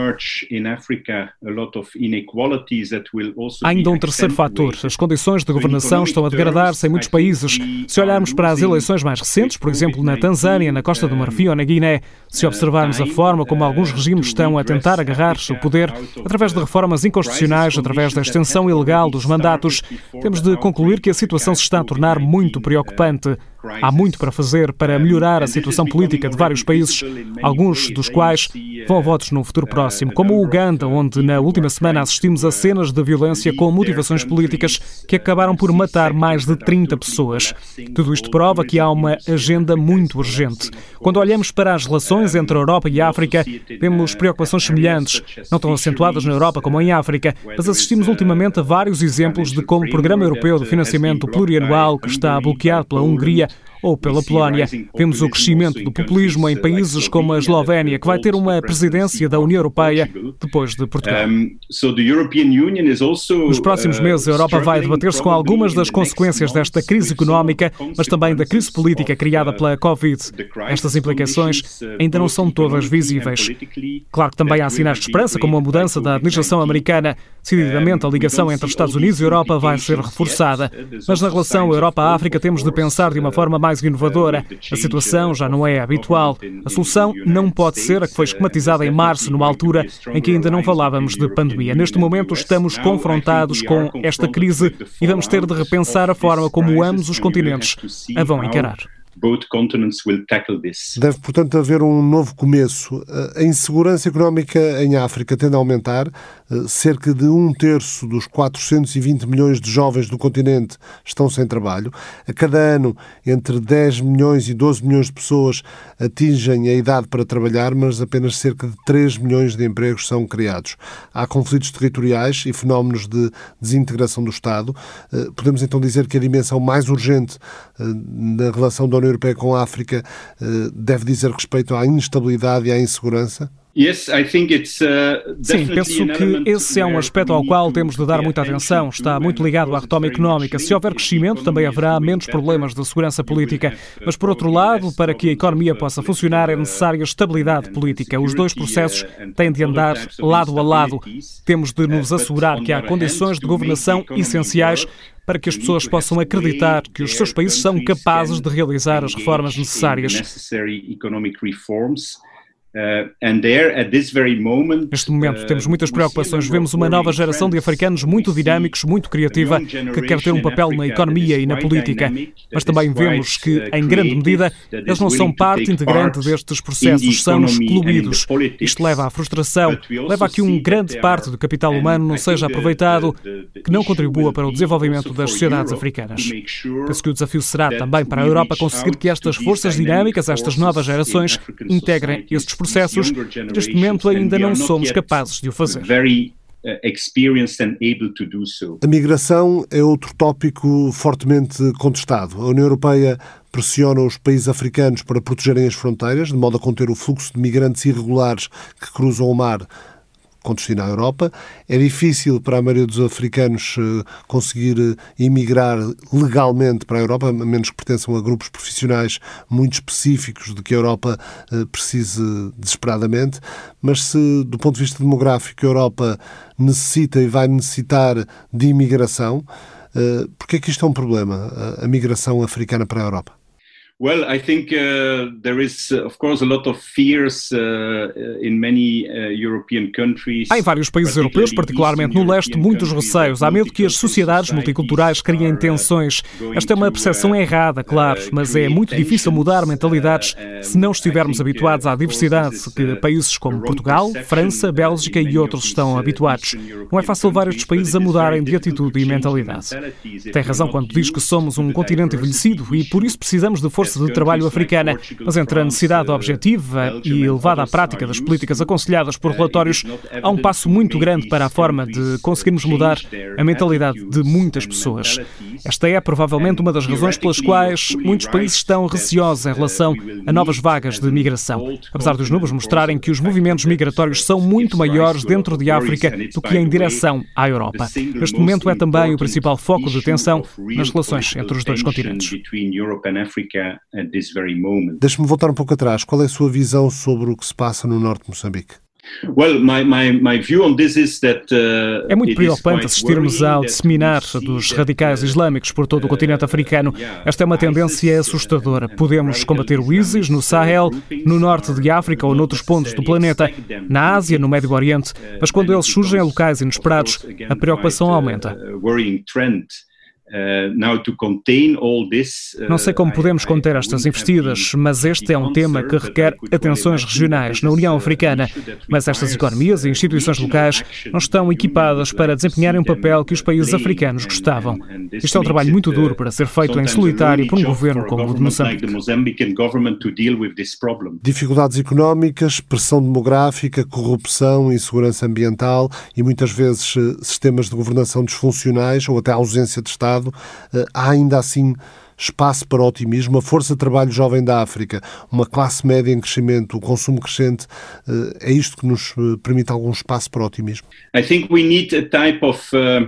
Há ainda um terceiro fator. As condições de governação estão a degradar-se em muitos países. Se olharmos para as eleições mais recentes, por exemplo, na Tanzânia, na Costa do Marfim ou na Guiné, se observarmos a forma como alguns regimes estão a tentar agarrar-se ao poder, através de reformas inconstitucionais, através da extensão ilegal dos mandatos, temos de concluir que a situação se está a tornar muito preocupante. Há muito para fazer para melhorar a situação política de vários países, alguns dos quais vão a votos no futuro próximo, como o Uganda, onde na última semana assistimos a cenas de violência com motivações políticas que acabaram por matar mais de trinta pessoas. Tudo isto prova que há uma agenda muito urgente. Quando olhamos para as relações entre a Europa e a África, vemos preocupações semelhantes, não tão acentuadas na Europa como em África, mas assistimos ultimamente a vários exemplos de como o Programa Europeu de Financiamento Plurianual, que está bloqueado pela Hungria, ou pela Polónia. Vemos o crescimento do populismo em países como a Eslovénia, que vai ter uma presidência da União Europeia depois de Portugal. Nos próximos meses, a Europa vai debater-se com algumas das consequências desta crise económica, mas também da crise política criada pela Covid. Estas implicações ainda não são todas visíveis. Claro que também há sinais de esperança, como a mudança da administração americana. Decididamente, a ligação entre Estados Unidos e Europa vai ser reforçada. Mas na relação Europa-África temos de pensar de uma forma mais inovadora. A situação já não é habitual. A solução não pode ser a que foi esquematizada em março, numa altura em que ainda não falávamos de pandemia. Neste momento estamos confrontados com esta crise e vamos ter de repensar a forma como ambos os continentes a vão encarar. Deve, portanto, haver um novo começo. A insegurança económica em África tende a aumentar. Cerca de um terço dos quatrocentos e vinte milhões de jovens do continente estão sem trabalho. A cada ano, entre dez milhões e doze milhões de pessoas atingem a idade para trabalhar, mas apenas cerca de três milhões de empregos são criados. Há conflitos territoriais e fenómenos de desintegração do Estado. Podemos então dizer que a dimensão mais urgente na relação da União Europeia com a África deve dizer respeito à instabilidade e à insegurança? Sim, penso que esse é um aspecto ao qual temos de dar muita atenção. Está muito ligado à retoma económica. Se houver crescimento, também haverá menos problemas de segurança política. Mas, por outro lado, para que a economia possa funcionar, é necessária estabilidade política. Os dois processos têm de andar lado a lado. Temos de nos assegurar que há condições de governação essenciais para que as pessoas possam acreditar que os seus países são capazes de realizar as reformas necessárias. Neste momento temos muitas preocupações. Vemos uma nova geração de africanos muito dinâmicos, muito criativa, que quer ter um papel na economia e na política. Mas também vemos que, em grande medida, eles não são parte integrante destes processos, são excluídos. Isto leva à frustração, leva a que uma grande parte do capital humano não seja aproveitado, que não contribua para o desenvolvimento das sociedades africanas. Penso que o desafio será também para a Europa conseguir que estas forças dinâmicas, estas novas gerações, integrem estes processos. Neste momento ainda não somos capazes de o fazer. A migração é outro tópico fortemente contestado. A União Europeia pressiona os países africanos para protegerem as fronteiras, de modo a conter o fluxo de migrantes irregulares que cruzam o mar com destino à Europa. É difícil para a maioria dos africanos conseguir emigrar legalmente para a Europa, a menos que pertençam a grupos profissionais muito específicos de que a Europa precise desesperadamente. Mas se, do ponto de vista demográfico, a Europa necessita e vai necessitar de imigração, porque é que isto é um problema, a migração africana para a Europa? Well, I think uh, there is, uh, of course, a lot of fears uh, in many uh, European countries. Há em vários países europeus, particularmente no leste, muitos receios. Há medo que as sociedades multiculturais criem tensões. Esta é uma percepção errada, claro, mas é muito difícil mudar mentalidades se não estivermos habituados à diversidade que países como Portugal, França, Bélgica e outros estão habituados. Não é fácil levar estes países a mudarem de atitude e mentalidade. Tem razão quando diz que somos um continente envelhecido e por isso precisamos de força de trabalho africana, mas entre a necessidade objetiva e elevada à prática das políticas aconselhadas por relatórios, há um passo muito grande para a forma de conseguirmos mudar a mentalidade de muitas pessoas. Esta é provavelmente uma das razões pelas quais muitos países estão receosos em relação a novas vagas de migração, apesar dos números mostrarem que os movimentos migratórios são muito maiores dentro de África do que em direção à Europa. Neste momento é também o principal foco de tensão nas relações entre os dois continentes. Deixe-me voltar um pouco atrás. Qual é a sua visão sobre o que se passa no norte de Moçambique? É muito preocupante assistirmos ao disseminar dos radicais islâmicos por todo o continente africano. Esta é uma tendência assustadora. Podemos combater o ISIS no Sahel, no norte de África ou noutros pontos do planeta, na Ásia, no Médio Oriente, mas quando eles surgem em locais inesperados, a preocupação aumenta. Não sei como podemos conter estas investidas, mas este é um tema que requer atenções regionais na União Africana. Mas estas economias e instituições locais não estão equipadas para desempenharem um papel que os países africanos gostavam. Isto é um trabalho muito duro para ser feito em solitário por um governo como o de Moçambique. Dificuldades económicas, pressão demográfica, corrupção, insegurança ambiental e muitas vezes sistemas de governação disfuncionais ou até ausência de Estado. Há ainda assim espaço para otimismo, a força de trabalho jovem da África, uma classe média em crescimento, o consumo crescente, é isto que nos permite algum espaço para otimismo? I think we need a type of uh...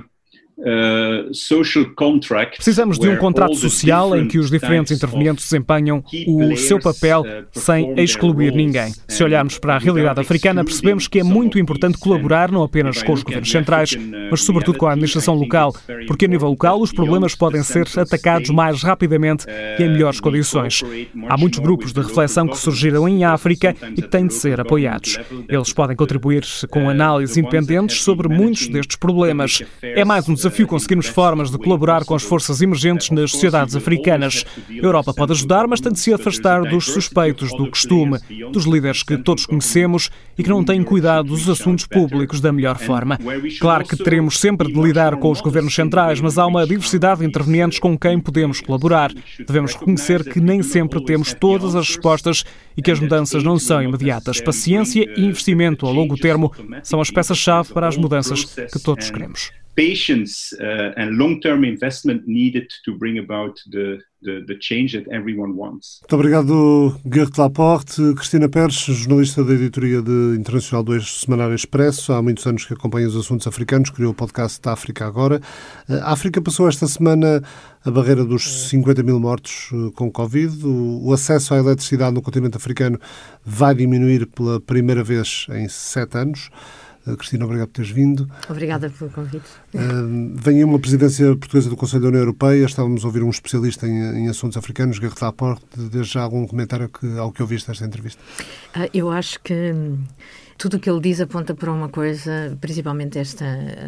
Precisamos de um contrato social em que os diferentes intervenientes desempenham o seu papel sem excluir ninguém. Se olharmos para a realidade africana, percebemos que é muito importante colaborar não apenas com os governos centrais, mas sobretudo com a administração local, porque a nível local os problemas podem ser atacados mais rapidamente e em melhores condições. Há muitos grupos de reflexão que surgiram em África e que têm de ser apoiados. Eles podem contribuir com análises independentes sobre muitos destes problemas. É mais um desafio conseguirmos formas de colaborar com as forças emergentes nas sociedades africanas. A Europa pode ajudar, mas tem de se afastar dos suspeitos do costume, dos líderes que todos conhecemos e que não têm cuidado dos assuntos públicos da melhor forma. Claro que teremos sempre de lidar com os governos centrais, mas há uma diversidade de intervenientes com quem podemos colaborar. Devemos reconhecer que nem sempre temos todas as respostas e que as mudanças não são imediatas. Paciência e investimento a longo termo são as peças-chave para as mudanças que todos queremos. patience uh, and long-term investment needed to bring about the, the, the change that everyone wants. Muito obrigado, Geert Laporte. Cristina Pérez, jornalista da editoria de Internacional do Semanário Expresso. Há muitos anos que acompanha os assuntos africanos, criou o podcast da África Agora. A África passou esta semana a barreira dos cinquenta mil mortos com Covid. O, o acesso à eletricidade no continente africano vai diminuir pela primeira vez em sete anos. Cristina, obrigado por teres vindo. Obrigada pelo convite. Uh, vem aí uma presidência portuguesa do Conselho da União Europeia. Estávamos a ouvir um especialista em, em assuntos africanos, Geert Laporte. Desde já algum comentário que, ao que ouviste esta entrevista? Uh, eu acho que tudo o que ele diz aponta para uma coisa, principalmente esta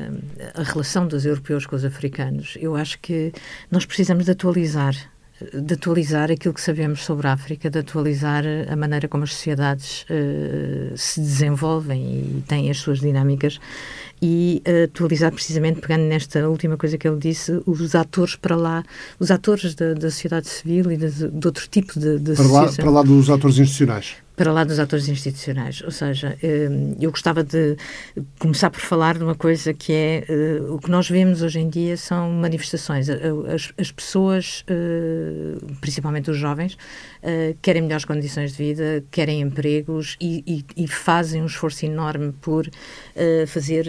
a relação dos europeus com os africanos. Eu acho que nós precisamos de atualizar de atualizar aquilo que sabemos sobre a África, de atualizar a maneira como as sociedades uh, se desenvolvem e têm as suas dinâmicas e uh, atualizar precisamente, pegando nesta última coisa que ele disse, os atores para lá, os atores da, da sociedade civil e de, de outro tipo de, de para lá, para lá dos atores institucionais. Para lá dos atores institucionais. Ou seja, eu gostava de começar por falar de uma coisa que é o que nós vemos hoje em dia são manifestações. As, as pessoas, principalmente os jovens, querem melhores condições de vida, querem empregos e, e, e fazem um esforço enorme por fazer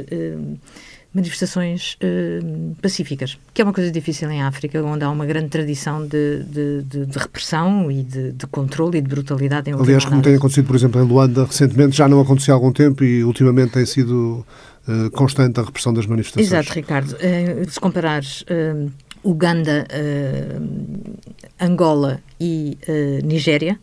manifestações uh, pacíficas, que é uma coisa difícil em África, onde há uma grande tradição de, de, de, de repressão e de, de controle e de brutalidade. Em Aliás, como tem acontecido, por exemplo, em Luanda, recentemente, já não aconteceu há algum tempo e ultimamente tem sido uh, constante a repressão das manifestações. Exato, Ricardo. Uh, se comparares uh, Uganda, uh, Angola e uh, Nigéria,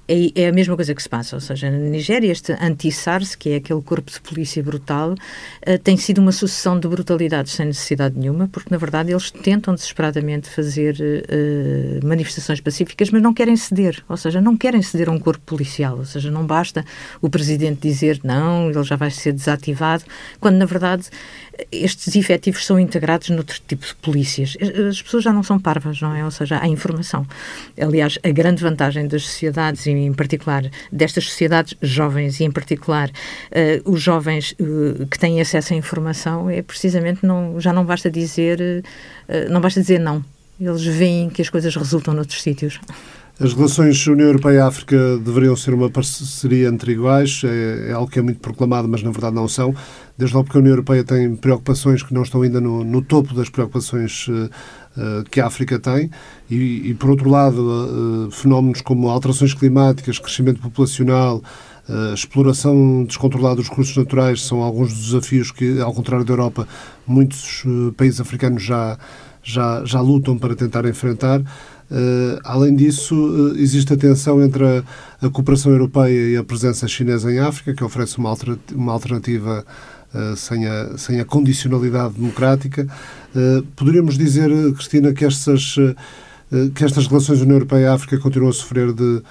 é a mesma coisa que se passa, ou seja, na Nigéria este anti-SARS, que é aquele corpo de polícia brutal, uh, tem sido uma sucessão de brutalidades sem necessidade nenhuma, porque na verdade eles tentam desesperadamente fazer uh, manifestações pacíficas, mas não querem ceder, ou seja, não querem ceder a um corpo policial, ou seja, não basta o presidente dizer não, ele já vai ser desativado, quando na verdade estes efetivos são integrados noutro tipo de polícias. As pessoas já não são parvas, não é? Ou seja, há informação. Aliás, a grande vantagem das sociedades, e em particular destas sociedades jovens, e em particular uh, os jovens uh, que têm acesso à informação, é precisamente, não, já não basta dizer, uh, não basta dizer não. Eles veem que as coisas resultam noutros sítios. As relações União Europeia-África deveriam ser uma parceria entre iguais, é, é algo que é muito proclamado, mas na verdade não são. Desde logo porque a União Europeia tem preocupações que não estão ainda no, no topo das preocupações uh, uh, que a África tem e, e por outro lado, uh, fenómenos como alterações climáticas, crescimento populacional, uh, exploração descontrolada dos recursos naturais são alguns dos desafios que, ao contrário da Europa, muitos uh, países africanos já, já, já lutam para tentar enfrentar. Uh, além disso, uh, existe a tensão entre a, a cooperação europeia e a presença chinesa em África, que oferece uma, alter, uma alternativa uh, sem, a, sem a condicionalidade democrática. Uh, poderíamos dizer, Cristina, que estas, uh, que estas relações União Europeia-África continuam a sofrer de,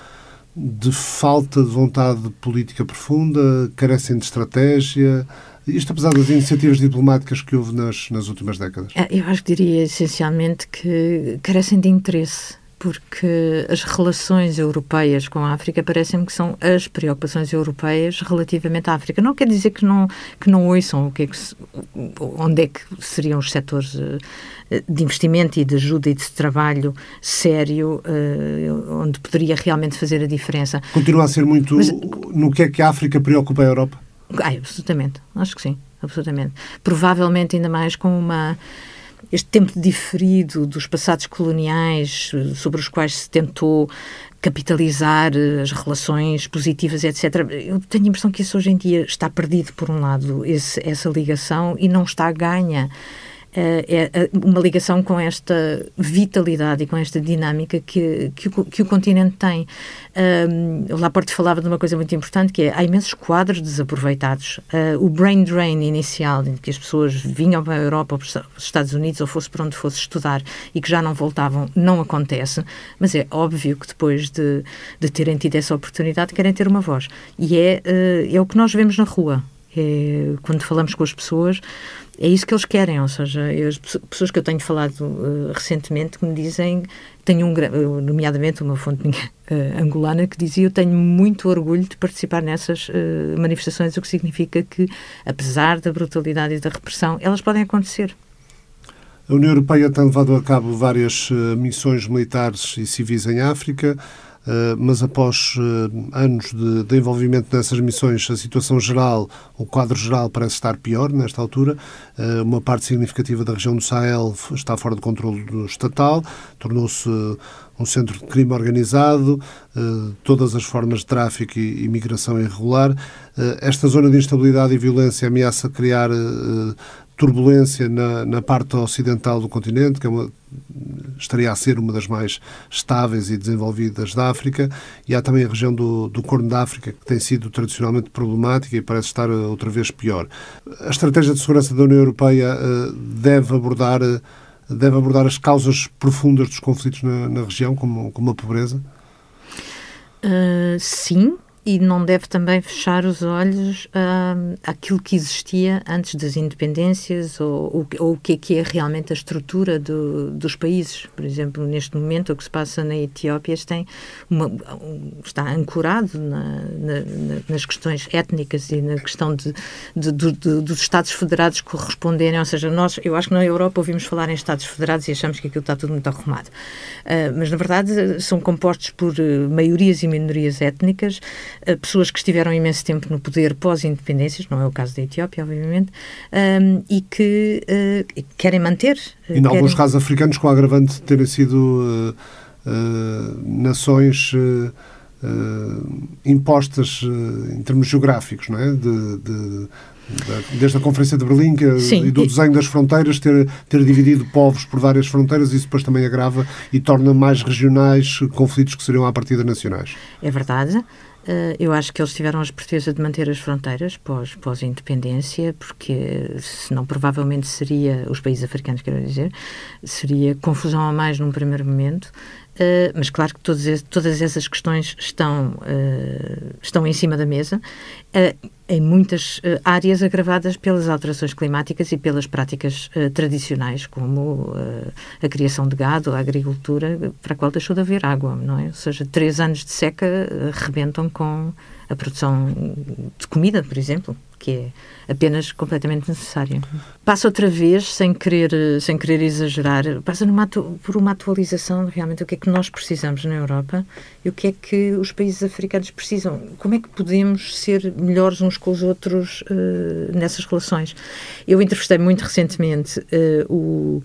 de falta de vontade política profunda, carecem de estratégia. Isto apesar das iniciativas diplomáticas que houve nas, nas últimas décadas. Eu acho que diria essencialmente que carecem de interesse, porque as relações europeias com a África parecem-me que são as preocupações europeias relativamente à África. Não quer dizer que não, que não ouçam o que é que, onde é que seriam os setores de investimento e de ajuda e de trabalho sério, onde poderia realmente fazer a diferença. Continua a ser muito Mas, no que é que a África preocupa a Europa? Ah, absolutamente, acho que sim, absolutamente. Provavelmente ainda mais com uma, este tempo diferido dos passados coloniais sobre os quais se tentou capitalizar as relações positivas, etcétera. Eu tenho a impressão que isso hoje em dia está perdido, por um lado, esse, essa ligação, e não está ganha. É uma ligação com esta vitalidade e com esta dinâmica que, que, o, que o continente tem. Um, o Laporte falava de uma coisa muito importante, que é, há imensos quadros desaproveitados. Uh, o brain drain inicial, em que as pessoas vinham para a Europa ou para os Estados Unidos ou fosse para onde fosse estudar e que já não voltavam, não acontece, mas é óbvio que depois de, de terem tido essa oportunidade querem ter uma voz. E é, uh, é o que nós vemos na rua. É, quando falamos com as pessoas, é isso que eles querem, ou seja, as pessoas que eu tenho falado uh, recentemente que me dizem, tenho um, nomeadamente uma fonte minha, uh, angolana, que dizia: eu tenho muito orgulho de participar nessas uh, manifestações, o que significa que, apesar da brutalidade e da repressão, elas podem acontecer. A União Europeia tem levado a cabo várias missões militares e civis em África, mas após anos de, de envolvimento nessas missões, a situação geral, o quadro geral parece estar pior nesta altura. Uma parte significativa da região do Sahel está fora de controle estatal, tornou-se um centro de crime organizado, todas as formas de tráfico e imigração irregular. Esta zona de instabilidade e violência ameaça criar turbulência na, na parte ocidental do continente, que é uma, estaria a ser uma das mais estáveis e desenvolvidas da África, e há também a região do, do Corno da África, que tem sido tradicionalmente problemática e parece estar outra vez pior. A estratégia de segurança da União Europeia uh, deve abordar, uh, deve abordar as causas profundas dos conflitos na, na região, como, como a pobreza? Uh, sim. E não deve também fechar os olhos uh, àquilo que existia antes das independências ou, ou, ou o que é que é realmente a estrutura do, dos países. Por exemplo, neste momento, o que se passa na Etiópia tem uma, um, está ancorado na, na, nas questões étnicas e na questão de, de, de, de, dos Estados Federados corresponderem. Ou seja, nós, eu acho que na Europa ouvimos falar em Estados Federados e achamos que aquilo está tudo muito arrumado. Uh, mas, na verdade, são compostos por uh, maiorias e minorias étnicas, pessoas que estiveram imenso tempo no poder pós-independências, não é o caso da Etiópia, obviamente, um, e que uh, querem manter. E, em querem... alguns casos africanos, com o agravante de terem sido uh, uh, nações uh, uh, impostas uh, em termos geográficos, não é? De, de, desde a Conferência de Berlim que, Sim, e do desenho das fronteiras, ter, ter dividido povos por várias fronteiras, isso depois também agrava e torna mais regionais conflitos que seriam à partida nacionais. É verdade. Uh, eu acho que eles tiveram a esperteza de manter as fronteiras pós, pós-independência, porque senão provavelmente seria, os países africanos quero dizer, seria confusão a mais num primeiro momento, uh, mas claro que todos esse, todas essas questões estão, uh, estão em cima da mesa, uh, em muitas uh, áreas agravadas pelas alterações climáticas e pelas práticas uh, tradicionais, como uh, a criação de gado, a agricultura, para a qual deixou de haver água, não é? Ou seja, três anos de seca uh, rebentam com a produção de comida, por exemplo, que é apenas completamente necessária. Passa outra vez, sem querer, sem querer exagerar, passa numa, por uma atualização de realmente o que é que nós precisamos na Europa e o que é que os países africanos precisam. Como é que podemos ser melhores uns com os outros uh, nessas relações? Eu entrevistei muito recentemente uh, o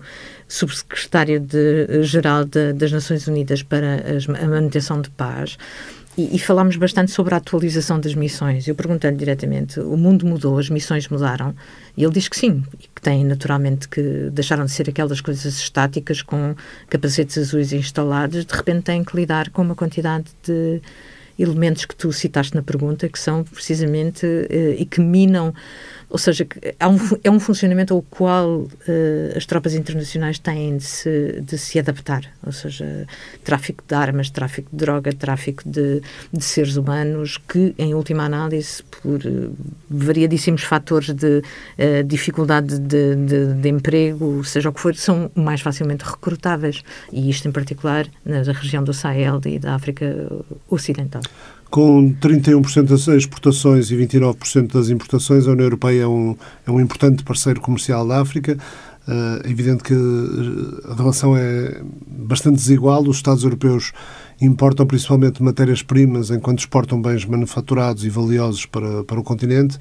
subsecretário-geral das Nações Unidas para as, a manutenção de paz, E, e falámos bastante sobre a atualização das missões. Eu perguntei-lhe diretamente, o mundo mudou, as missões mudaram? E ele diz que sim, que têm naturalmente que deixaram de ser aquelas coisas estáticas com capacetes azuis instalados, de repente têm que lidar com uma quantidade de elementos que tu citaste na pergunta, que são precisamente, eh, e que minam, ou seja, é um, é um funcionamento ao qual eh, as tropas internacionais têm de se, de se adaptar, ou seja, tráfico de armas, tráfico de droga, tráfico de, de seres humanos, que em última análise, por eh, variadíssimos fatores de eh, dificuldade de, de, de emprego, seja o que for, são mais facilmente recrutáveis, e isto em particular na região do Sahel e da África Ocidental. Com trinta e um por cento das exportações e vinte e nove por cento das importações, a União Europeia é um, é um importante parceiro comercial da África. É evidente que a relação é bastante desigual. Os Estados europeus importam principalmente matérias-primas, enquanto exportam bens manufaturados e valiosos para, para o continente.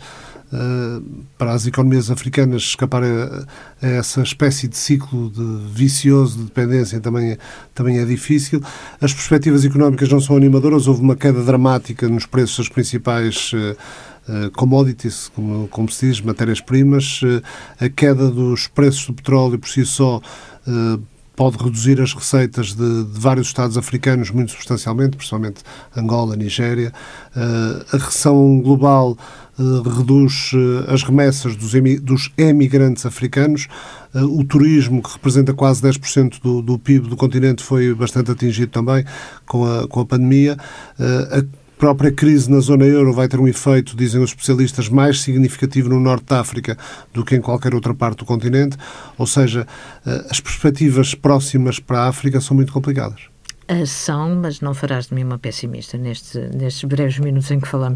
Para as economias africanas escapar a, a essa espécie de ciclo de vicioso de dependência também, também é difícil. As perspectivas económicas não são animadoras. Houve uma queda dramática nos preços das principais uh, commodities, como, como se diz, matérias-primas. Uh, a queda dos preços do petróleo por si só uh, pode reduzir as receitas de, de vários Estados africanos muito substancialmente, principalmente Angola, Nigéria. Uh, a recessão global Uh, reduz uh, as remessas dos, emi- dos emigrantes africanos. Uh, o turismo, que representa quase dez por cento do, do P I B do continente, foi bastante atingido também com a, com a pandemia. Uh, a própria crise na zona euro vai ter um efeito, dizem os especialistas, mais significativo no norte da África do que em qualquer outra parte do continente. Ou seja, uh, as perspectivas próximas para a África são muito complicadas. Uh, são, mas não farás de mim uma pessimista neste, nestes breves minutos em que falamos.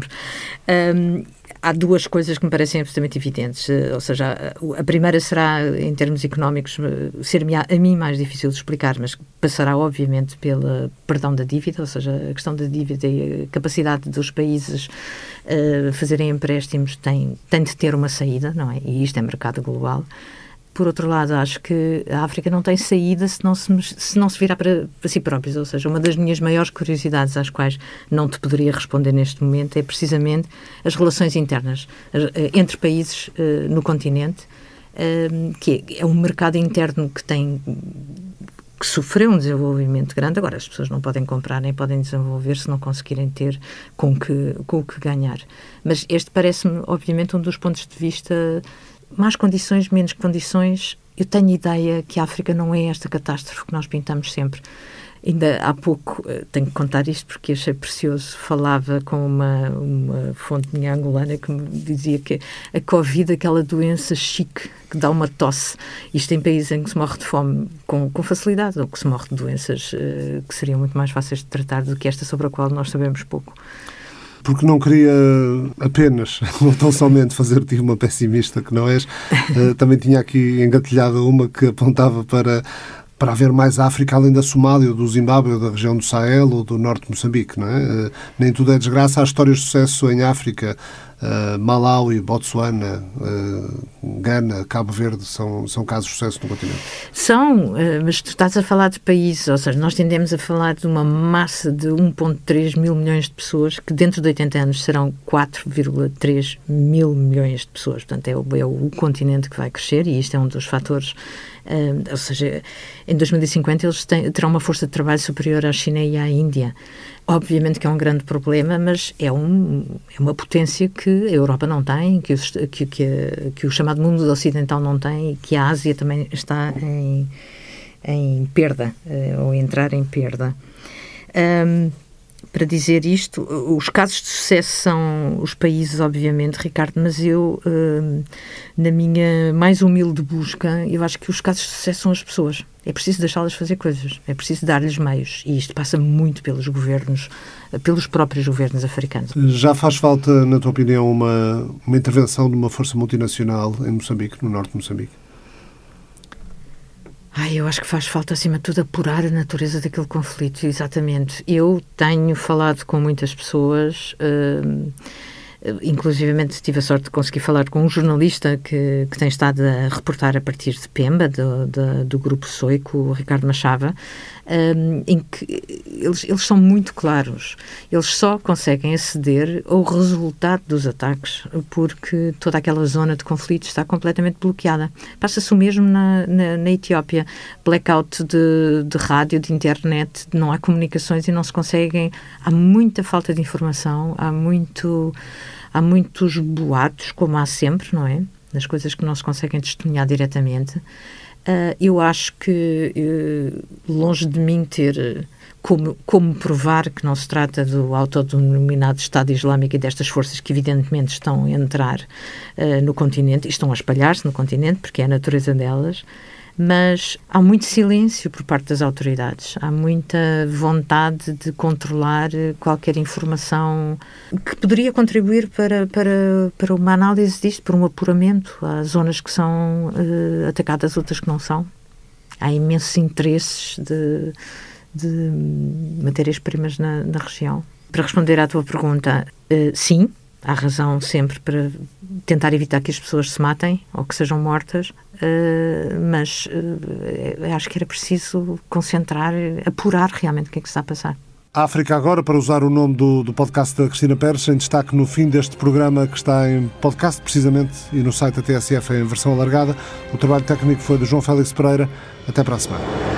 Um, há duas coisas que me parecem absolutamente evidentes, uh, ou seja, a, a primeira será, em termos económicos, uh, ser-me a, a mim mais difícil de explicar, mas passará obviamente pela perdão da dívida, ou seja, a questão da dívida e a capacidade dos países uh, fazerem empréstimos tem, tem de ter uma saída, não é? E isto é mercado global. Por outro lado, acho que a África não tem saída se não se, se, não se virar para, para si próprios. Ou seja, uma das minhas maiores curiosidades, às quais não te poderia responder neste momento, é precisamente as relações internas entre países uh, no continente, uh, que é, é um mercado interno que tem... que sofreu um desenvolvimento grande. Agora, as pessoas não podem comprar nem podem desenvolver se não conseguirem ter com, que, com o que ganhar. Mas este parece-me, obviamente, um dos pontos de vista... mais condições, menos condições. Eu tenho ideia que a África não é esta catástrofe que nós pintamos sempre. Ainda há pouco, tenho que contar isto porque achei precioso, falava com uma, uma fonte minha angolana que me dizia que a Covid, aquela doença chique que dá uma tosse, isto em países em que se morre de fome com, com facilidade, ou que se morre de doenças uh, que seriam muito mais fáceis de tratar do que esta sobre a qual nós sabemos pouco. Porque não queria apenas, ou tão somente, fazer-te uma pessimista, que não és. Uh, também tinha aqui engatilhada uma que apontava para, para haver mais África além da Somália, ou do Zimbábue, ou da região do Sahel, ou do norte de Moçambique, não é? Uh, nem tudo é desgraça. Há histórias de sucesso em África. Uh, Malawi, Botsuana, uh, Gana, Cabo Verde são, são casos de sucesso no continente. São, uh, mas tu estás a falar de países, ou seja, nós tendemos a falar de uma massa de um vírgula três mil milhões de pessoas, que dentro de oitenta anos serão quatro vírgula três mil milhões de pessoas. Portanto, é o, é o continente que vai crescer, e isto é um dos fatores. Uh, ou seja, em dois mil e cinquenta eles têm, terão uma força de trabalho superior à China e à Índia. Obviamente que é um grande problema, mas é, um, é uma potência que a Europa não tem, que, os, que, que, que o chamado mundo ocidental não tem, e que a Ásia também está em, em perda, uh, ou entrar em perda. Um, para dizer isto, os casos de sucesso são os países, obviamente, Ricardo, mas eu, uh, na minha mais humilde busca, eu acho que os casos de sucesso são as pessoas. É preciso deixá-las fazer coisas, é preciso dar-lhes meios, e isto passa muito pelos governos, pelos próprios governos africanos. Já faz falta, na tua opinião, uma, uma intervenção de uma força multinacional em Moçambique, no norte de Moçambique? Ai, eu acho que faz falta, acima de tudo, apurar a natureza daquele conflito, exatamente. Eu tenho falado com muitas pessoas, uh, inclusivamente tive a sorte de conseguir falar com um jornalista que, que tem estado a reportar a partir de Pemba, do, do, do Grupo Soico, o Ricardo Machava, um, em que eles, eles são muito claros. Eles só conseguem aceder ao resultado dos ataques porque toda aquela zona de conflito está completamente bloqueada. Passa-se o mesmo na, na, na Etiópia. Blackout de, de rádio, de internet, não há comunicações e não se conseguem. Há muita falta de informação, há muito... Há muitos boatos, como há sempre, não é? Nas coisas que não se conseguem testemunhar diretamente. Uh, eu acho que, uh, longe de mim ter como, como provar que não se trata do autodenominado Estado Islâmico e destas forças que evidentemente estão a entrar uh, no continente, e estão a espalhar-se no continente, porque é a natureza delas, mas há muito silêncio por parte das autoridades, há muita vontade de controlar qualquer informação que poderia contribuir para, para, para uma análise disto, para um apuramento. Há zonas que são uh, atacadas, outras que não são. Há imensos interesses de, de matérias-primas na, na região. Para responder à tua pergunta, uh, sim, há razão sempre para tentar evitar que as pessoas se matem ou que sejam mortas, uh, mas uh, acho que era preciso concentrar, apurar realmente o que é que se está a passar. África Agora, para usar o nome do, do podcast da Cristina Pérez, em destaque no fim deste programa que está em podcast, precisamente, e no site da T S F em versão alargada. O trabalho técnico foi de João Félix Pereira. Até para a semana.